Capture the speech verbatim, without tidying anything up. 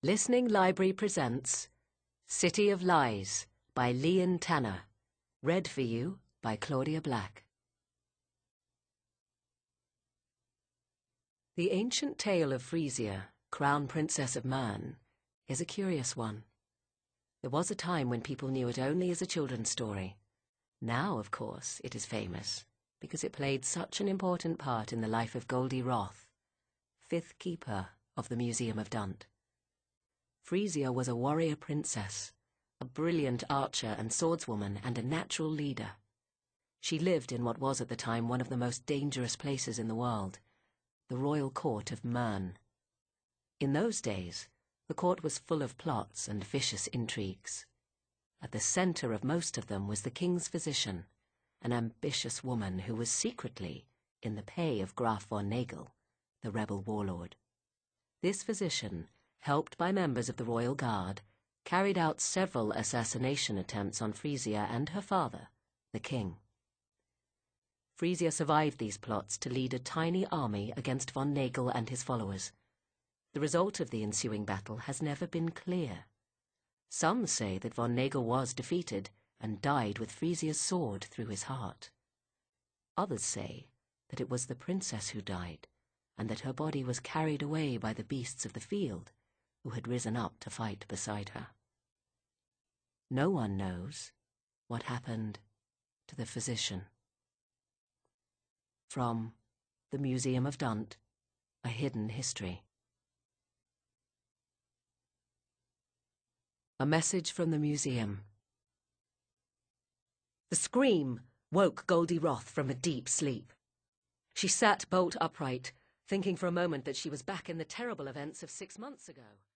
Listening Library presents City of Lies by Lian Tanner. Read for you by Claudia Black. The ancient tale of Frisia, Crown Princess of Man, is a curious one. There was a time when people knew it only as a children's story. Now, of course, it is famous because it played such an important part in the life of Goldie Roth, fifth keeper of the Museum of Dunt. Frisia was a warrior princess, a brilliant archer and swordswoman, and a natural leader. She lived in what was at the time one of the most dangerous places in the world, the royal court of Mern. In those days, the court was full of plots and vicious intrigues. At the center of most of them was the king's physician, an ambitious woman who was secretly in the pay of Graf von Nagel, the rebel warlord. This physician, helped by members of the royal guard, carried out several assassination attempts on Frisia and her father, the king. Frisia survived these plots to lead a tiny army against von Nagel and his followers. The result of the ensuing battle has never been clear. Some say that von Nagel was defeated and died with Frisia's sword through his heart. Others say that it was the princess who died, and that her body was carried away by the beasts of the field, who had risen up to fight beside her. No one knows what happened to the physician. From The Museum of Dunt, A Hidden History. A message from the museum. The scream woke Goldie Roth from a deep sleep. She sat bolt upright, thinking for a moment that she was back in the terrible events of six months ago.